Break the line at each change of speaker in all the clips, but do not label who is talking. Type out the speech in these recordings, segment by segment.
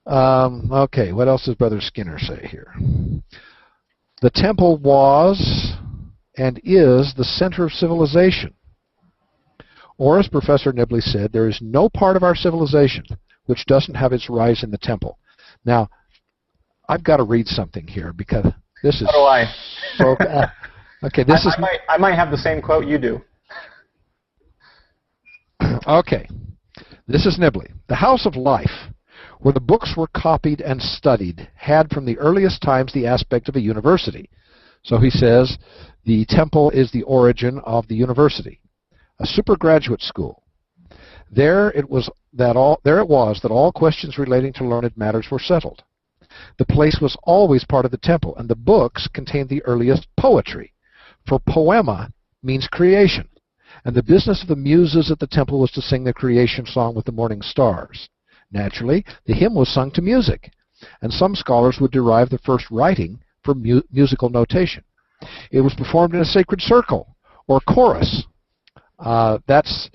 Okay, what else does Brother Skinner say here? The temple was and is the center of civilization. Or, as Professor Nibley said, there is no part of our civilization which doesn't have its rise in the temple. Now, I've got to read something here because this is...
So do I.
So, okay, this is...
I might have the same quote you do.
Okay, this is Nibley. The house of life, where the books were copied and studied, had from the earliest times the aspect of a university. So he says the temple is the origin of the university, a supergraduate school. There it was that all questions relating to learned matters were settled. The place was always part of the temple, and the books contained the earliest poetry, for poema means creation, and the business of the muses at the temple was to sing the creation song with the morning stars. Naturally, the hymn was sung to music, and some scholars would derive the first writing from musical notation. It was performed in a sacred circle, or chorus. That's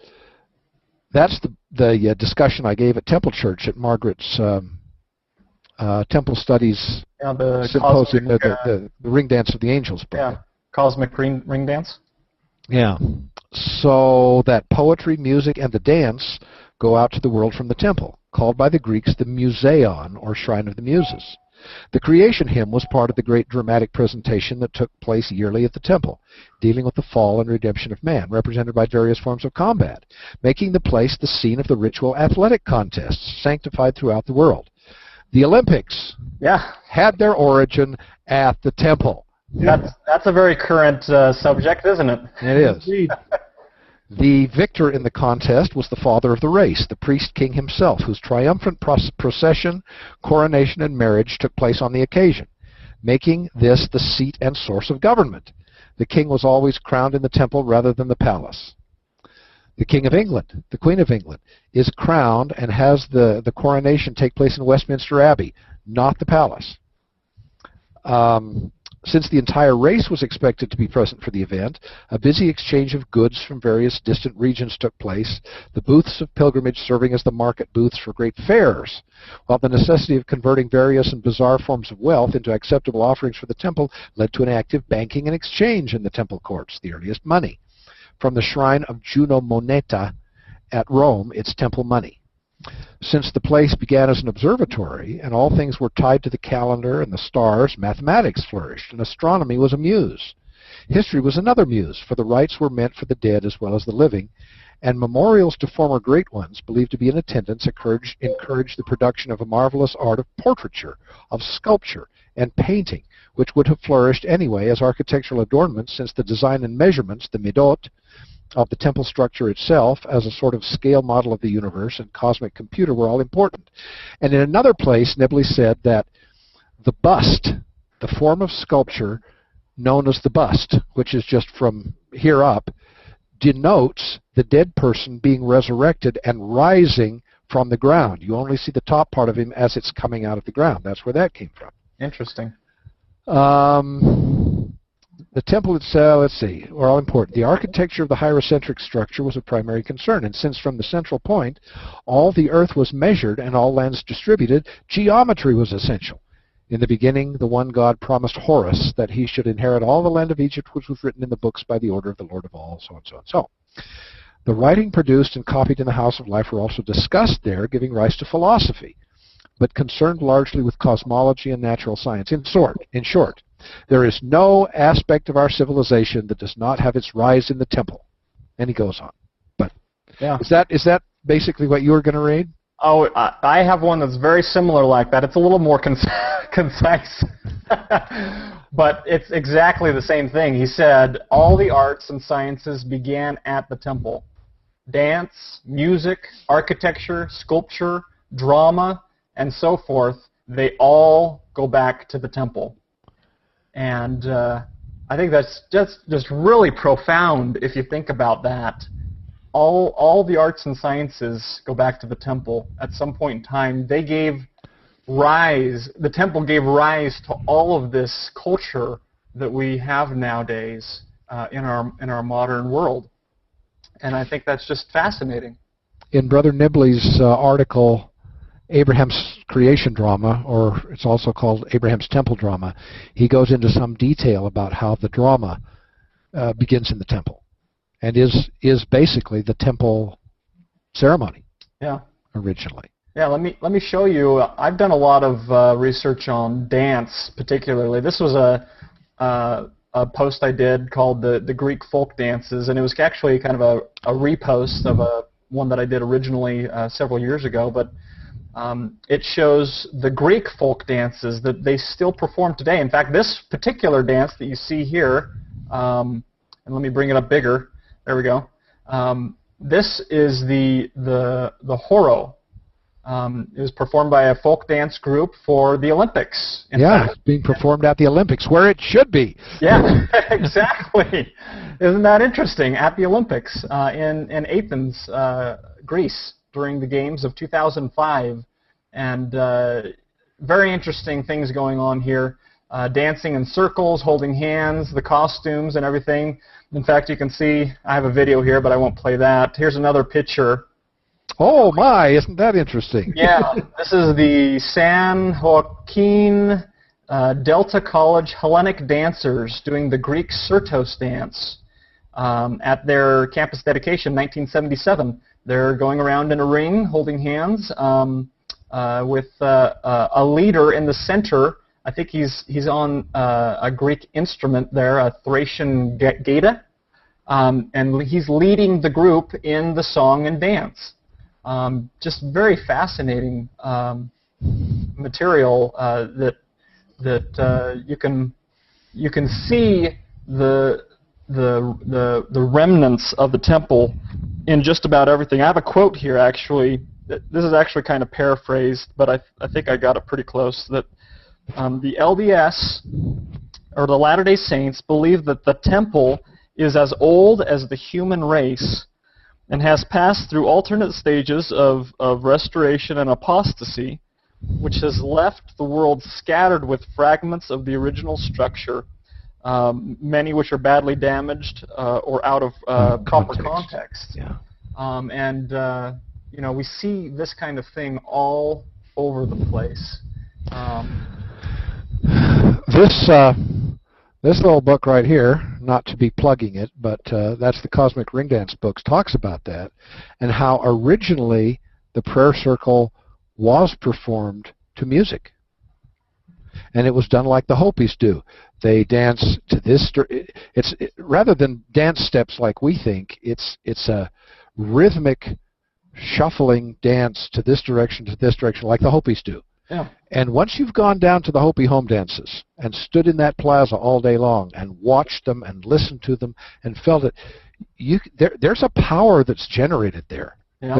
the discussion I gave at Temple Church at Margaret's Temple Studies Symposium, the Ring Dance of the Angels book.
Yeah, Cosmic Ring Dance.
Yeah. So that poetry, music, and the dance go out to the world from the temple, called by the Greeks the Museion, or Shrine of the Muses. The creation hymn was part of the great dramatic presentation that took place yearly at the temple, dealing with the fall and redemption of man, represented by various forms of combat, making the place the scene of the ritual athletic contests sanctified throughout the world. The Olympics had their origin at the temple.
That's a very current subject, isn't it?
It is. The victor in the contest was the father of the race, the priest-king himself, whose triumphant procession, coronation, and marriage took place on the occasion, making this the seat and source of government. The king was always crowned in the temple rather than the palace. The King of England, the Queen of England, is crowned and has the coronation take place in Westminster Abbey, not the palace. Since the entire race was expected to be present for the event, a busy exchange of goods from various distant regions took place, the booths of pilgrimage serving as the market booths for great fairs, while the necessity of converting various and bizarre forms of wealth into acceptable offerings for the temple led to an active banking and exchange in the temple courts, the earliest money. From the shrine of Juno Moneta at Rome, its temple money. Since the place began as an observatory, and all things were tied to the calendar and the stars, mathematics flourished, and astronomy was a muse. History was another muse, for the rites were meant for the dead as well as the living, and memorials to former great ones, believed to be in attendance, encouraged the production of a marvelous art of portraiture, of sculpture, and painting, which would have flourished anyway as architectural adornments, since the design and measurements, the midot, of the temple structure itself as a sort of scale model of the universe and cosmic computer were all important. And in another place, Nibley said that the bust, the form of sculpture known as the bust, which is just from here up, denotes the dead person being resurrected and rising from the ground. You only see the top part of him as it's coming out of the ground. That's where that came from.
Interesting.
The temple itself, let's see, are all important. The architecture of the hierocentric structure was a primary concern, and since from the central point all the earth was measured and all lands distributed, geometry was essential. In the beginning, the one God promised Horus that he should inherit all the land of Egypt, which was written in the books by the order of the Lord of all, so and so and so. The writing produced and copied in the House of Life were also discussed there, giving rise to philosophy, but concerned largely with cosmology and natural science. In short, there is no aspect of our civilization that does not have its rise in the temple. And he goes on. But is that basically what you were going to read?
Oh, I have one that's very similar like that. It's a little more concise. But it's exactly the same thing. He said, all the arts and sciences began at the temple. Dance, music, architecture, sculpture, drama, and so forth, they all go back to the temple. And I think that's just really profound if you think about that. All the arts and sciences go back to the temple. At some point in time, the temple gave rise to all of this culture that we have nowadays in our modern world. And I think that's just fascinating.
In Brother Nibley's article Abraham's creation drama, or it's also called Abraham's temple drama, he goes into some detail about how the drama begins in the temple, and is basically the temple ceremony.
Yeah.
Originally.
Yeah. Let me show you. I've done a lot of research on dance, particularly. This was a post I did called the Greek folk dances, and it was actually kind of a repost of one that I did originally several years ago, but it shows the Greek folk dances that they still perform today. In fact, this particular dance that you see here, and let me bring it up bigger. There we go. This is the horo. It was performed by a folk dance group for the Olympics.
It's being performed at the Olympics, where it should be.
Yeah, exactly. Isn't that interesting? At the Olympics in Athens, Greece, during the games of 2005. And very interesting things going on here. Dancing in circles, holding hands, the costumes and everything. In fact, you can see, I have a video here, but I won't play that. Here's another picture.
Oh my, isn't that interesting?
Yeah, this is the San Joaquin Delta College Hellenic dancers doing the Greek Certos dance at their campus dedication, 1977. They're going around in a ring, holding hands, with a leader in the center. I think he's on a Greek instrument there, a Thracian gaita, and he's leading the group in the song and dance. Just very fascinating material that you can see the remnants of the temple in just about everything. I have a quote here actually. This is actually kind of paraphrased, but I think I got it pretty close. That the LDS or the Latter-day Saints believe that the temple is as old as the human race, and has passed through alternate stages of restoration and apostasy, which has left the world scattered with fragments of the original structure, many which are badly damaged or out of proper context.
Yeah.
We see this kind of thing all over the place.
This little book right here, not to be plugging it, but that's the Cosmic Ring Dance Books, talks about that, and how originally the prayer circle was performed to music. And it was done like the Hopis do. They dance to this. Rather than dance steps like we think, it's a rhythmic shuffling dance to this direction, like the Hopis do.
Yeah.
And once you've gone down to the Hopi home dances and stood in that plaza all day long and watched them and listened to them and felt it, there's a power that's generated there.
Yeah.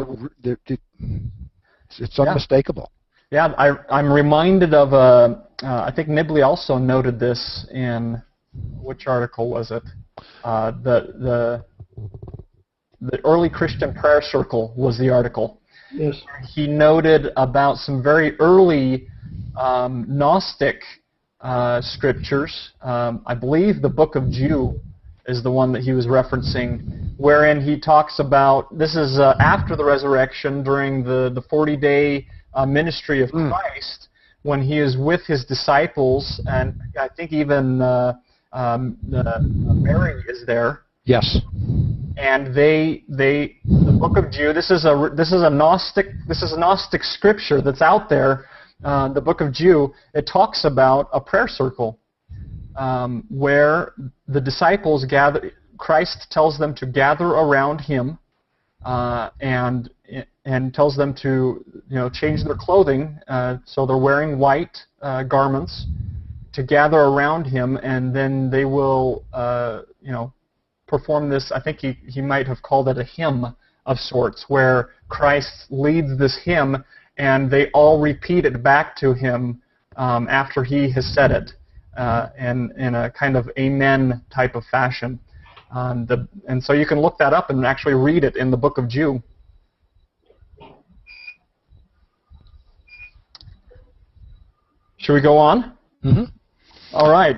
It's unmistakable.
Yeah, I'm reminded of I think Nibley also noted this in, which article was it? The Early Christian Prayer Circle was the article.
Yes.
He noted about some very early Gnostic scriptures. I believe the Book of Jude is the one that he was referencing, wherein he talks about, this is after the resurrection, during the 40-day ministry of Christ, when he is with his disciples, and I think even Mary is there.
Yes.
And the Book of Jude. This is a Gnostic scripture that's out there. The Book of Jude. It talks about a prayer circle where the disciples gather. Christ tells them to gather around him, and tells them to change their clothing, so they're wearing white garments, to gather around him, and then they will perform this. I think he might have called it a hymn of sorts, where Christ leads this hymn, and they all repeat it back to him after he has said it, in a kind of amen type of fashion. And so you can look that up and actually read it in the Book of Jude. Should we go on?
Mm-hmm.
All right.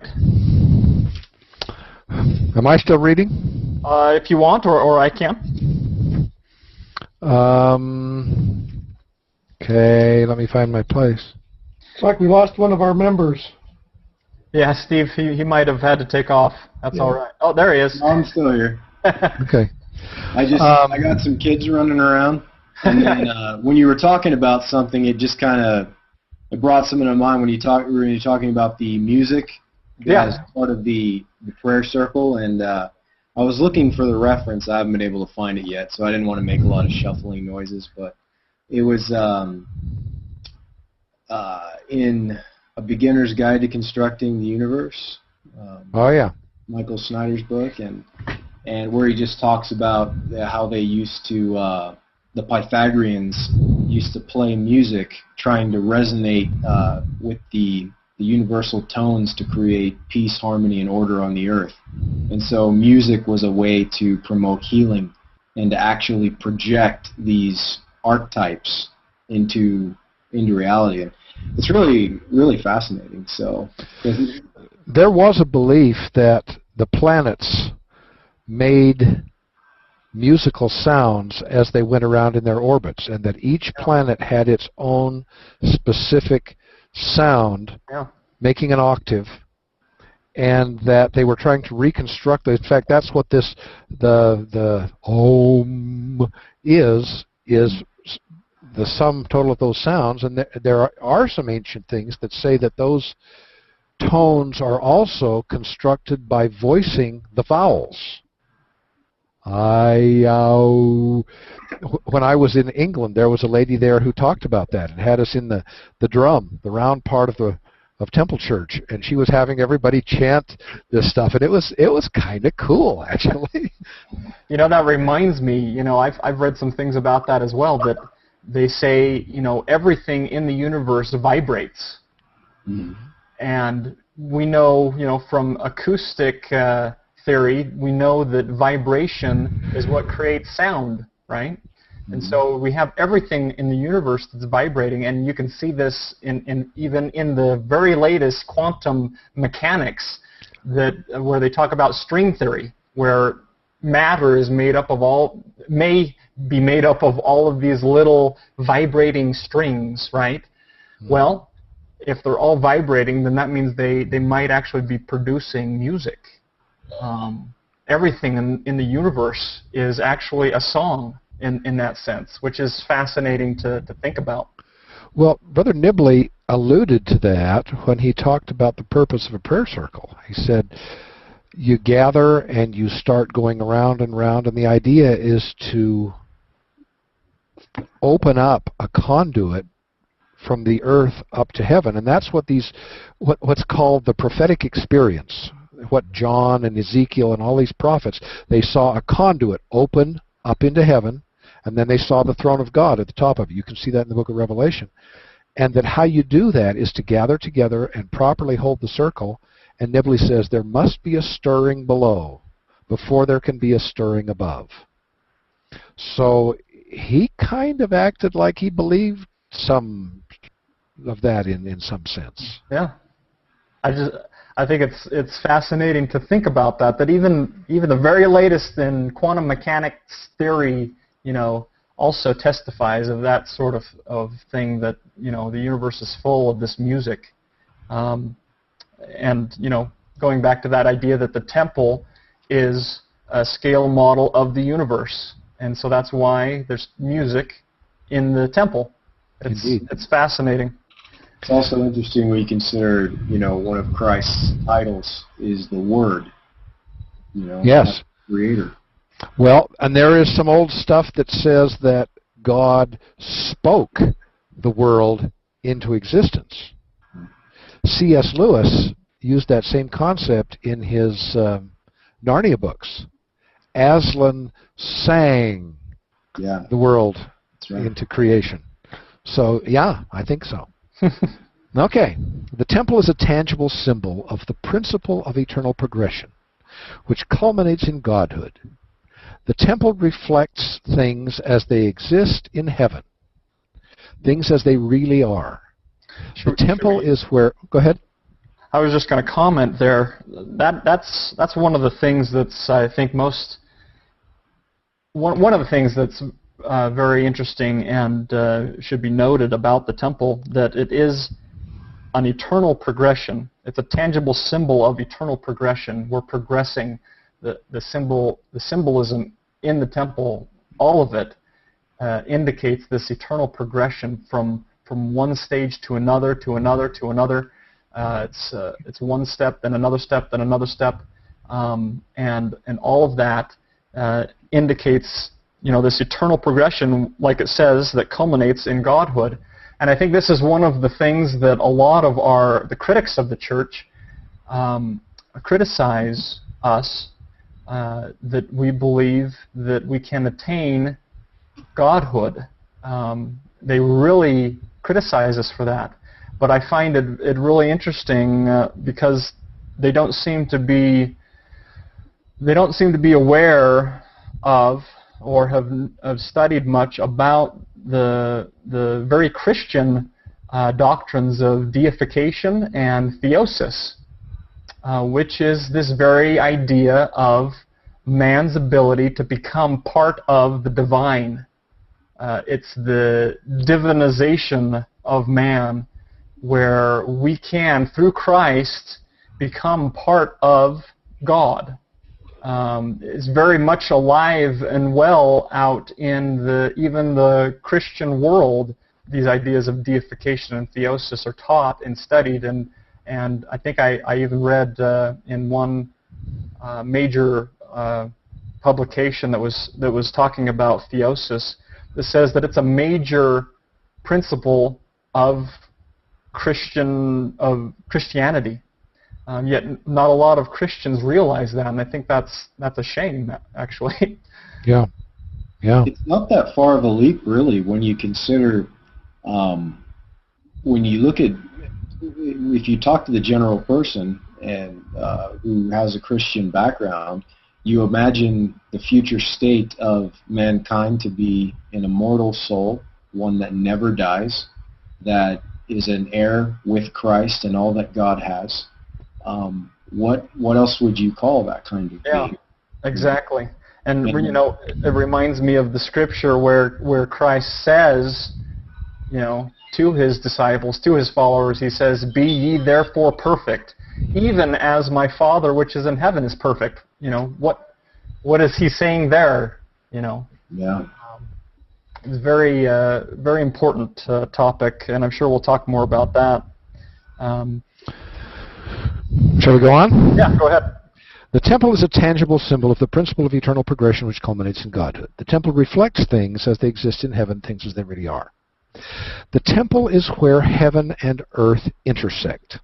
Am I still reading?
If you want, or I can.
Okay, let me find my place.
It's like we lost one of our members.
Yeah, Steve, he might have had to take off. That's all right. Oh, there he is.
No, I'm still here.
Okay.
I got some kids running around, and then when you were talking about something, it just kind of brought something to mind when you were talking about the music as part of the prayer circle, and I was looking for the reference. I haven't been able to find it yet, so I didn't want to make a lot of shuffling noises, but it was in A Beginner's Guide to Constructing the Universe.
Oh yeah,
Michael Snyder's book, and where he just talks about how they used to, the Pythagoreans used to play music trying to resonate with the universal tones to create peace, harmony, and order on the earth. And so music was a way to promote healing and to actually project these archetypes into reality. And it's really, really fascinating. So
there was a belief that the planets made musical sounds as they went around in their orbits, and that each planet had its own specific sound, making an octave, and that they were trying to reconstruct it. In fact, that's what the Om is the sum total of those sounds, and there are some ancient things that say that those tones are also constructed by voicing the vowels. When I was in England, there was a lady there who talked about that and had us in the drum, the round part of Temple Church, and she was having everybody chant this stuff, and it was kind of cool, actually.
You know, that reminds me. I've read some things about that as well. That they say, everything in the universe vibrates, and we know, from acoustic theory, we know that vibration is what creates sound, right? And so we have everything in the universe that's vibrating, and you can see this even in the very latest quantum mechanics, where they talk about string theory, where matter is may be made up of all of these little vibrating strings, right? Well, if they're all vibrating, then that means they might actually be producing music. Everything in the universe is actually a song in that sense, which is fascinating to think about.
Well, Brother Nibley alluded to that when he talked about the purpose of a prayer circle. He said, you gather and you start going around and around, and the idea is to open up a conduit from the earth up to heaven, and that's what's called the prophetic experience. What John and Ezekiel and all these prophets, they saw a conduit open up into heaven, and then they saw the throne of God at the top of it. You can see that in the book of Revelation. And that how you do that is to gather together and properly hold the circle. And Nibley says there must be a stirring below before there can be a stirring above. So he kind of acted like he believed some of that in some sense.
Yeah. I think it's fascinating to think about that even the very latest in quantum mechanics theory, also testifies of that sort of thing, that, the universe is full of this music. And, going back to that idea that the temple is a scale model of the universe. And so that's why there's music in the temple. It's fascinating.
It's also interesting when you consider, one of Christ's titles is the Word.
Yes.
Creator.
Well, and there is some old stuff that says that God spoke the world into existence. C.S. Lewis used that same concept in his Narnia books. Aslan sang the world into creation. So, yeah, I think so. Okay. The temple is a tangible symbol of the principle of eternal progression, which culminates in godhood. The temple reflects things as they exist in heaven, things as they really are. The temple is where... Go ahead.
I was just going to comment there. That's one of the things that's, I think, one of the things that's very interesting and should be noted about the temple, that it is an eternal progression. It's a tangible symbol of eternal progression. We're progressing. The symbolism in the temple, all of it indicates this eternal progression from one stage to another, to another, to another. It's one step, then another step, then another step, and all of that indicates, this eternal progression, like it says, that culminates in godhood. And I think this is one of the things that a lot of the critics of the church criticize us, that we believe that we can attain godhood. They really criticize us for that. But I find it really interesting because they don't seem to be aware of or have studied much about the very Christian doctrines of deification and theosis, which is this very idea of man's ability to become part of the divine. It's the divinization of man, where we can, through Christ, become part of God. It's very much alive and well out in even the Christian world. These ideas of deification and theosis are taught and studied, and I think I even read in one major publication that was talking about theosis, that says that it's a major principle of Christianity. Yet not a lot of Christians realize that, and I think that's a shame, actually.
Yeah.
It's not that far of a leap, really, when you consider, when you look at, if you talk to the general person and who has a Christian background, you imagine the future state of mankind to be an immortal soul, one that never dies, that is an heir with Christ and all that God has. What else would you call that kind of being?
Yeah, exactly. And it reminds me of the scripture where Christ says, to his disciples, to his followers, he says, "Be ye therefore perfect, even as my Father which is in heaven is perfect." What is he saying there?
Yeah.
It's very very important topic, and I'm sure we'll talk more about that.
Shall we go on?
Yeah, go ahead.
The temple is a tangible symbol of the principle of eternal progression which culminates in godhood. The temple reflects things as they exist in heaven, things as they really are. The temple is where heaven and earth intersect.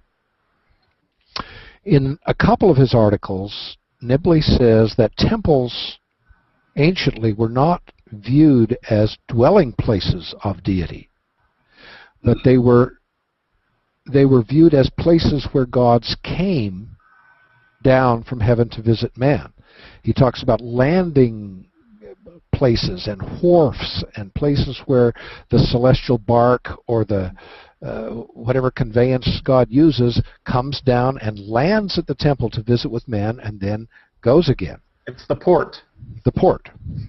In a couple of his articles, Nibley says that temples anciently were not viewed as dwelling places of deity, but they were viewed as places where gods came down from heaven to visit man. He talks about landing places and wharfs and places where the celestial bark or the whatever conveyance God uses comes down and lands at the temple to visit with man and then goes again.
It's the port.
The port.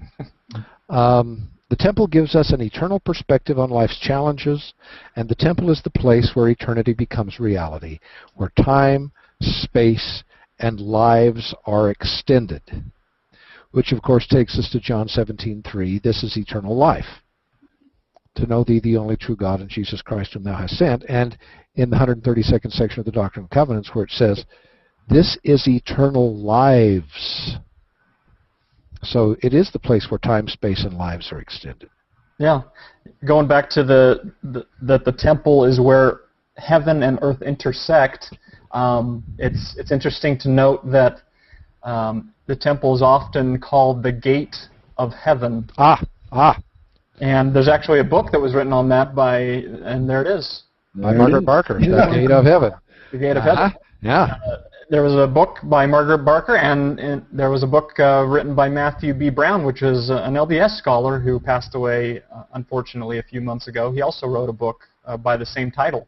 The temple gives us an eternal perspective on life's challenges, and the temple is the place where eternity becomes reality, where time, space, and lives are extended, which of course takes us to John 17:3. This is eternal life, to know thee, the only true God, and Jesus Christ whom thou hast sent. And in the 132nd section of the Doctrine and Covenants, where it says, this is eternal lives. So it is the place where time, space, and lives are extended.
Yeah. Going back to the temple is where heaven and earth intersect. It's interesting to note that the temple is often called the gate of heaven. And there's actually a book that was written on that and there it is.
By Margaret Barker, The Gate of Heaven.
The Gate of Heaven.
Yeah.
There was a book by Margaret Barker, and there was a book written by Matthew B. Brown, which is an LDS scholar who passed away, unfortunately, a few months ago. He also wrote a book by the same title.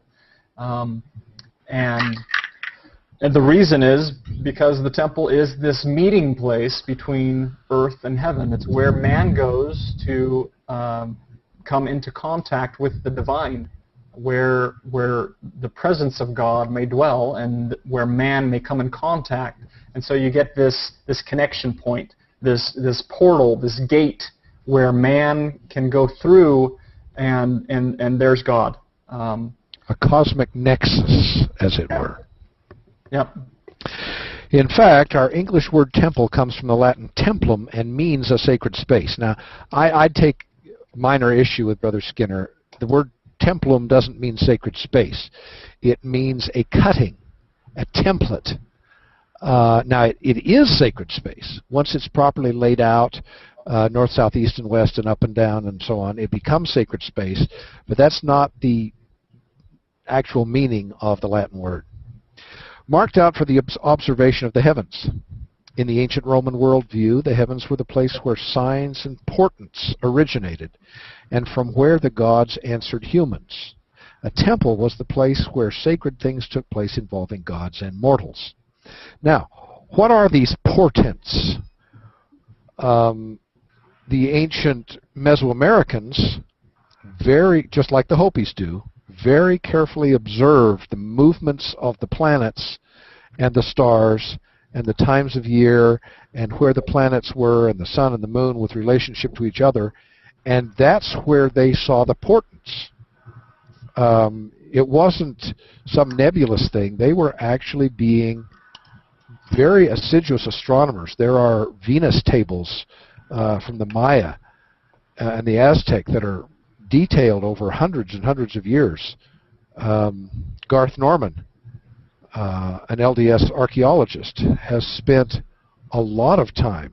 And the reason is because the temple is this meeting place between earth and heaven. It's where man goes to come into contact with the divine, where the presence of God may dwell and where man may come in contact. And so you get this connection point, this portal, this gate where man can go through, and there's God.
A cosmic nexus, as it were.
Yep.
In fact, our English word temple comes from the Latin templum and means a sacred space. Now, I'd take minor issue with Brother Skinner. The word templum doesn't mean sacred space. It means a cutting, a template. Now, it is sacred space. Once it's properly laid out, north, south, east, and west, and up and down, and so on, it becomes sacred space, but that's not the actual meaning of the Latin word. Marked out for the observation of the heavens. In the ancient Roman worldview, the heavens were the place where signs and portents originated, and from where the gods answered humans. A temple was the place where sacred things took place involving gods and mortals. Now, what are these portents? The ancient Mesoamericans, just like the Hopis do, very carefully observed the movements of the planets and the stars and the times of year and where the planets were and the sun and the moon with relationship to each other, and that's where they saw the portents. It wasn't some nebulous thing. They were actually being very assiduous astronomers. There are Venus tables from the Maya and the Aztec that are detailed over hundreds and hundreds of years. Garth Norman, an LDS archaeologist, has spent a lot of time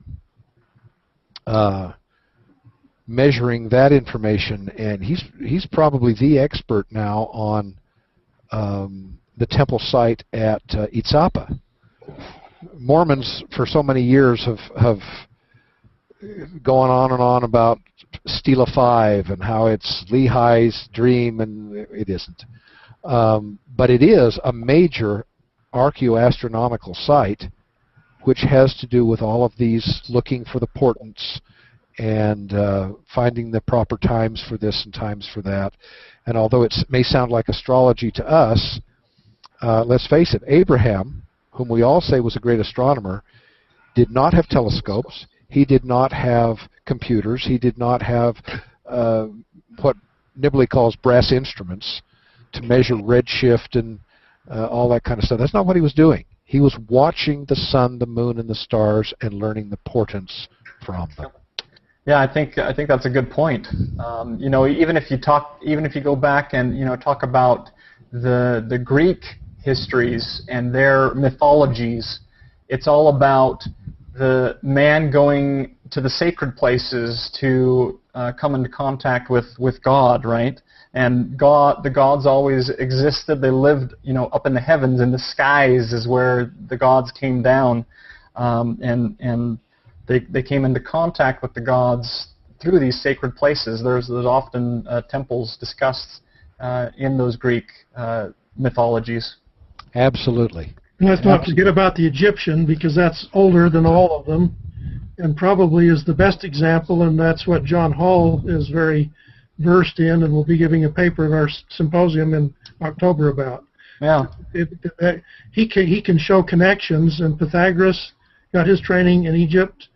measuring that information, and he's probably the expert now on the temple site at Itzapa. Mormons for so many years have gone on and on about Stela 5 and how it's Lehi's dream, and it isn't. But it is a major archaeoastronomical site which has to do with all of these looking for the portents and finding the proper times for this and times for that. And although it may sound like astrology to us, let's face it, Abraham, whom we all say was a great astronomer, did not have telescopes. He did not have computers. He did not have what Nibley calls brass instruments to measure redshift and all that kind of stuff. That's not what he was doing. He was watching the sun, the moon, and the stars and learning the portents from them.
Yeah, I think that's a good point. Even if you go back and talk about the Greek histories and their mythologies, it's all about the man going to the sacred places to come into contact with God, right? And the gods always existed. They lived, up in the heavens. In the skies is where the gods came down, and they came into contact with the gods through these sacred places. There's often temples discussed in those Greek mythologies.
Absolutely.
And let's not forget about the Egyptian, because that's older than all of them and probably is the best example, and that's what John Hall is very versed in and will be giving a paper at our symposium in October about.
Yeah.
He can show connections, and Pythagoras got his training in Egypt.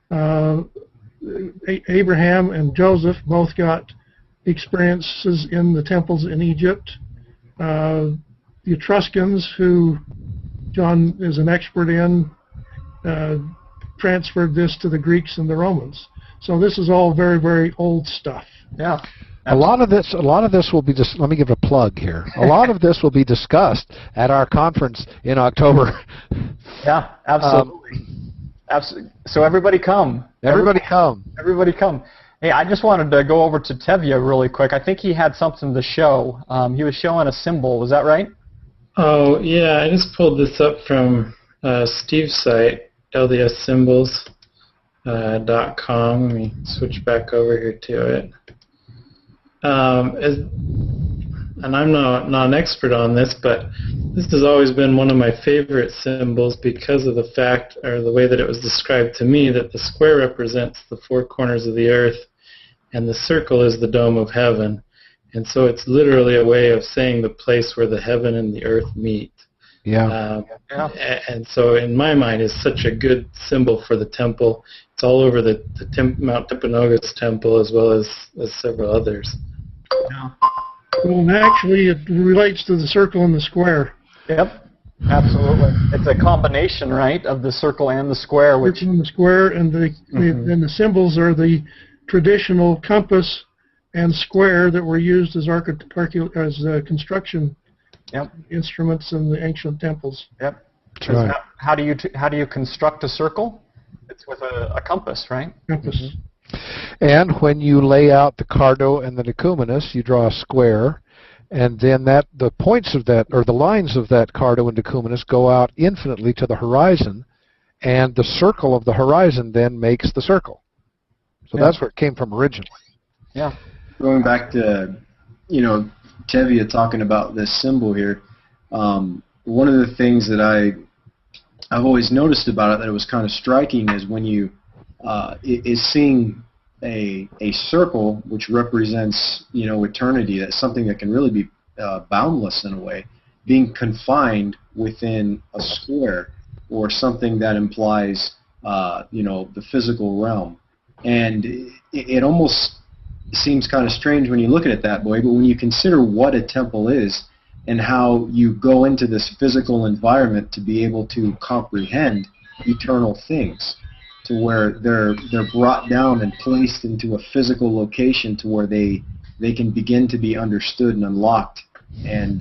Abraham and Joseph both got experiences in the temples in Egypt. The Etruscans, who John is an expert in, transferred this to the Greeks and the Romans. So this is all very, very old stuff.
Yeah.
A lot of this will be just. Let me give a plug here. A lot of this will be discussed at our conference in October.
Yeah, absolutely. So everybody come.
Everybody come.
Everybody come. Hey, I just wanted to go over to Tevye really quick. I think he had something to show. He was showing a symbol. Was that right?
Oh, yeah. I just pulled this up from Steve's site, ldsymbols.com. Let me switch back over here to it. And I'm not an expert on this, but this has always been one of my favorite symbols because of the fact, or the way that it was described to me, that the square represents the four corners of the earth, and the circle is the dome of heaven. And so it's literally a way of saying the place where the heaven and the earth meet.
Yeah.
And so in my mind, it's such a good symbol for the temple. It's all over the Mount Timpanogos temple as well as several others.
Yeah.
Well, and actually, it relates to the circle and the square.
Yep, absolutely. It's a combination, right, of the circle and the square. Which
Circle and the square, and and the symbols are the traditional compass and square that were used as construction instruments in the ancient temples.
Yep.
That's right.
How do you construct a circle? It's with a compass, right?
Compass.
Mm-hmm.
And when you lay out the cardo and the decumanus, you draw a square, and then the points of that, or the lines of that cardo and decumanus, go out infinitely to the horizon, and the circle of the horizon then makes the circle. So that's where it came from originally.
Yeah.
Going back to, Tevye talking about this symbol here, one of the things that I've always noticed about it that it was kind of striking is when you is seeing a circle which represents eternity. That's something that can really be boundless in a way, being confined within a square or something that implies the physical realm. And it almost seems kind of strange when you look at it that way, but when you consider what a temple is and how you go into this physical environment to be able to comprehend eternal things, to where they're brought down and placed into a physical location to where they can begin to be understood and unlocked and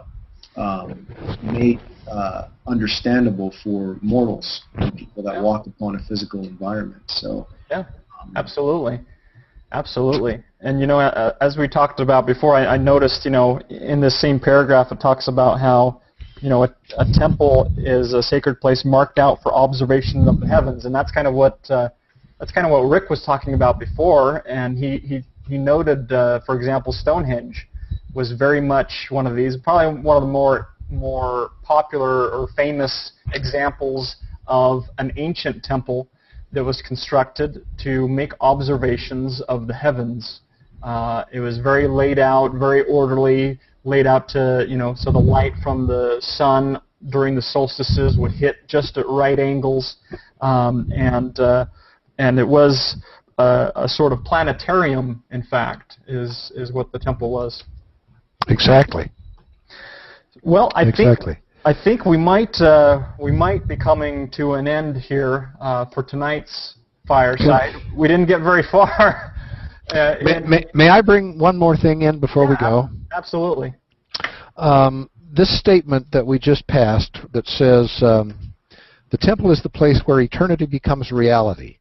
made understandable for mortals, people that walk upon a physical environment. So
yeah, absolutely. Absolutely. And, as we talked about before, I noticed, in this same paragraph, it talks about how, a temple is a sacred place marked out for observation of the heavens. And that's kind of what Rick was talking about before. And he noted, for example, Stonehenge was very much one of these, probably one of the more popular or famous examples of an ancient temple that was constructed to make observations of the heavens. It was very laid out, very orderly, laid out to, so the light from the sun during the solstices would hit just at right angles, and it was a sort of planetarium, in fact, is what the temple was.
Exactly.
Well, I think we might be coming to an end here for tonight's fireside. We didn't get very far.
May I bring one more thing in before we go?
Absolutely.
This statement that we just passed that says the temple is the place where eternity becomes reality.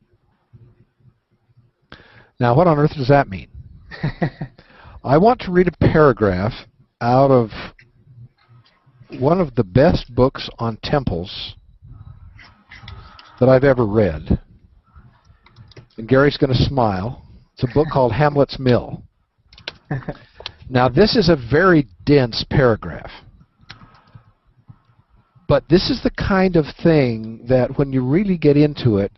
Now, what on earth does that mean? I want to read a paragraph out of one of the best books on temples that I've ever read. And Gary's going to smile. It's a book called Hamlet's Mill. Now, this is a very dense paragraph. But this is the kind of thing that when you really get into it,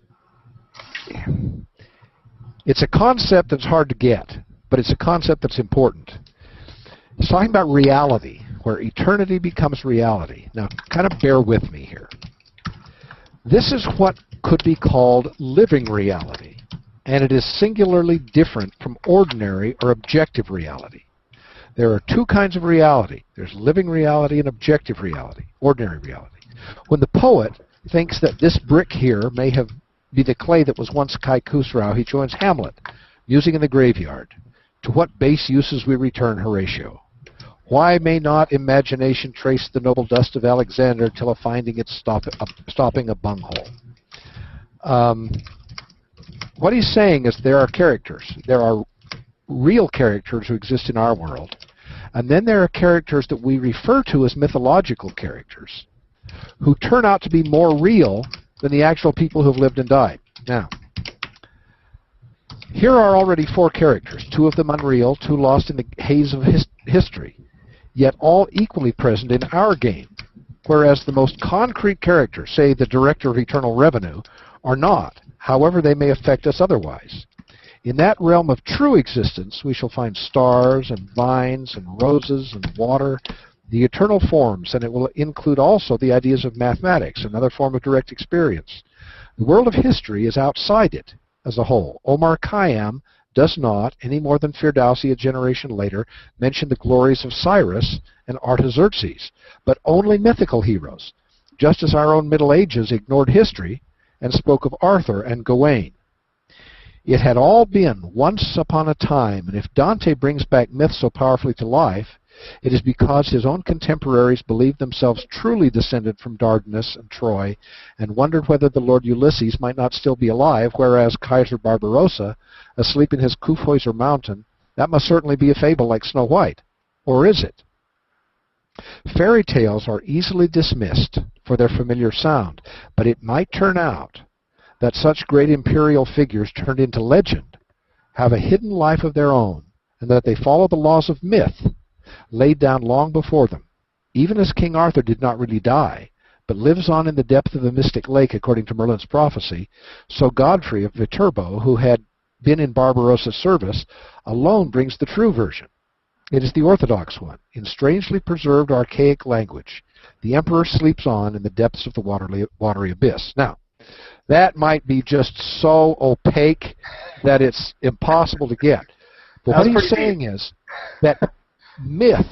it's a concept that's hard to get, but it's a concept that's important. It's talking about reality, where eternity becomes reality. Now, kind of bear with me here. This is what could be called living reality, and it is singularly different from ordinary or objective reality. There are two kinds of reality. There's living reality and objective reality, ordinary reality. When the poet thinks that this brick here may be the clay that was once Kai Khusrau, he joins Hamlet, musing in the graveyard. To what base uses we return, Horatio? Why may not imagination trace the noble dust of Alexander till a finding it stopping a bunghole? What he's saying is there are characters. There are real characters who exist in our world. And then there are characters that we refer to as mythological characters who turn out to be more real than the actual people who have lived and died. Now, here are already four characters, two of them unreal, two lost in the haze of history, yet all equally present in our game, whereas the most concrete characters, say the Director of Internal Revenue, are not, however they may affect us otherwise. In that realm of true existence, we shall find stars and vines and roses and water, the eternal forms, and it will include also the ideas of mathematics, another form of direct experience. The world of history is outside it as a whole. Omar Khayyam does not, any more than Firdausi a generation later, mention the glories of Cyrus and Artaxerxes, but only mythical heroes, just as our own Middle Ages ignored history and spoke of Arthur and Gawain. It had all been once upon a time, and if Dante brings back myth so powerfully to life, it is because his own contemporaries believed themselves truly descended from Dardanus and Troy and wondered whether the Lord Ulysses might not still be alive, whereas Kaiser Barbarossa, asleep in his Kufhäuser mountain, that must certainly be a fable like Snow White. Or is it? Fairy tales are easily dismissed for their familiar sound, but it might turn out that such great imperial figures turned into legend have a hidden life of their own, and that they follow the laws of myth laid down long before them. Even as King Arthur did not really die, but lives on in the depth of the mystic lake according to Merlin's prophecy, so Godfrey of Viterbo, who had been in Barbarossa's service, alone brings the true version. It is the orthodox one, in strangely preserved archaic language. The emperor sleeps on in the depths of the watery abyss. Now, that might be just so opaque that it's impossible to get. But what he's saying is that myth,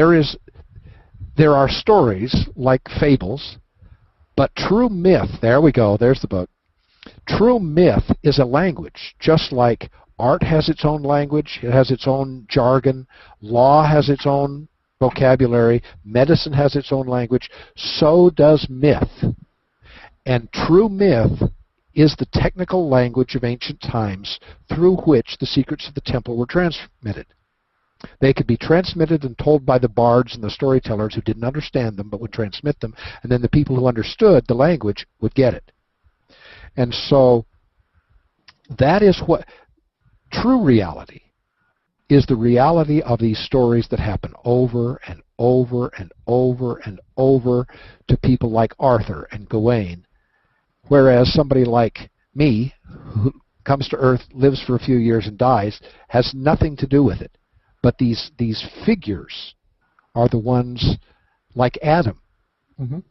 there are stories like fables, but true myth, there we go, there's the book. True myth is a language, just like art has its own language, it has its own jargon, law has its own vocabulary, medicine has its own language, so does myth. And true myth is the technical language of ancient times through which the secrets of the temple were transmitted. They could be transmitted and told by the bards and the storytellers who didn't understand them but would transmit them, and then the people who understood the language would get it. And so that is what true reality is, the reality of these stories that happen over and over and over and over to people like Arthur and Gawain, whereas somebody like me, who comes to Earth, lives for a few years and dies, has nothing to do with it. But these figures are the ones like Adam.
Mm-hmm.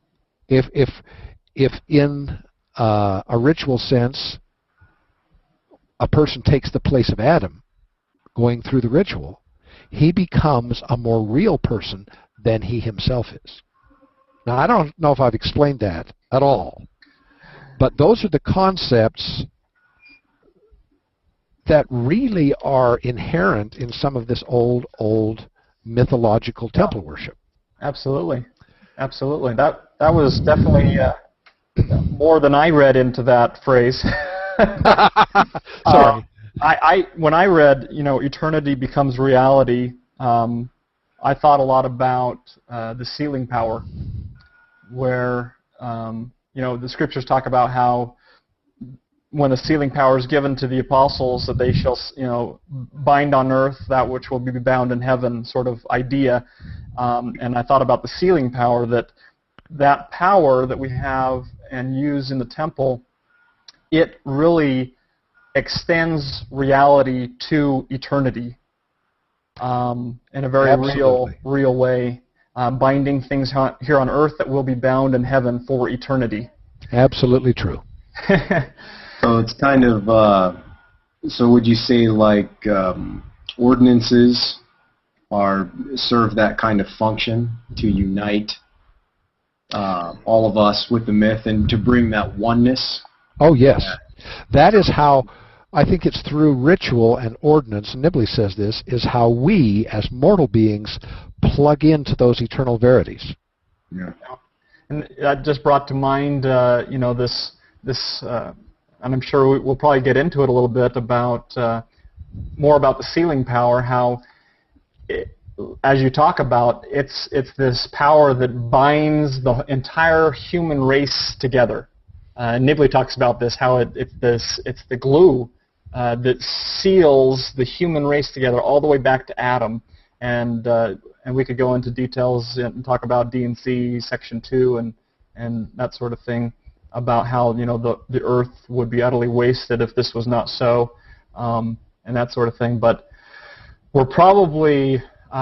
If in a ritual sense, a person takes the place of Adam going through the ritual, he becomes a more real person than he himself is. Now, I don't know if I've explained that at all, but those are the concepts that really are inherent in some of this old mythological temple worship.
Absolutely. Absolutely. That was definitely more than I read into that phrase.
Sorry.
When I read, eternity becomes reality, I thought a lot about the sealing power, where, the scriptures talk about how when the sealing power is given to the apostles, that they shall, bind on earth that which will be bound in heaven, sort of idea. And I thought about the sealing power, that power that we have and use in the temple, it really extends reality to eternity in a very real way, binding things here on earth that will be bound in heaven for eternity.
Absolutely true.
So it's kind of, so would you say like ordinances serve that kind of function to unite all of us with the myth and to bring that oneness?
Oh, yes. That is how, I think it's through ritual and ordinance, and Nibley says this, is how we, as mortal beings, plug into those eternal verities.
Yeah.
And that just brought to mind, this, and I'm sure we'll probably get into it a little bit about, more about the sealing power, how, as you talk about, it's this power that binds the entire human race together. Nibley talks about this, how it's the glue that seals the human race together all the way back to Adam, and we could go into details and talk about D&C Section 2 and that sort of thing, about how the earth would be utterly wasted if this was not so. and that sort of thing. But we're probably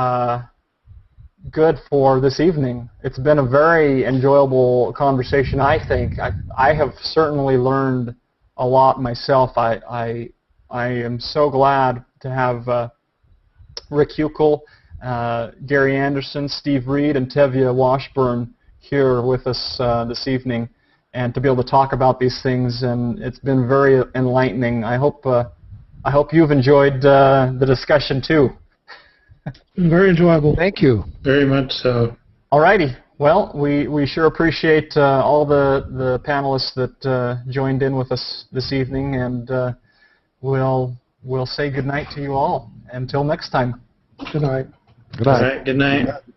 good for this evening. It's been a very enjoyable conversation, I think. I have certainly learned a lot myself. I am so glad to have Rick Huckel, Gary Anderson, Steve Reed, and Tevye Washburn here with us this evening, and to be able to talk about these things. And it's been very enlightening. I hope you've enjoyed the discussion too.
Very enjoyable.
Thank you.
Very much so.
All righty. Well, we sure appreciate all the panelists that joined in with us this evening, and we'll say good night to you all. Until next time.
Good night.
Good night.
All right, good night.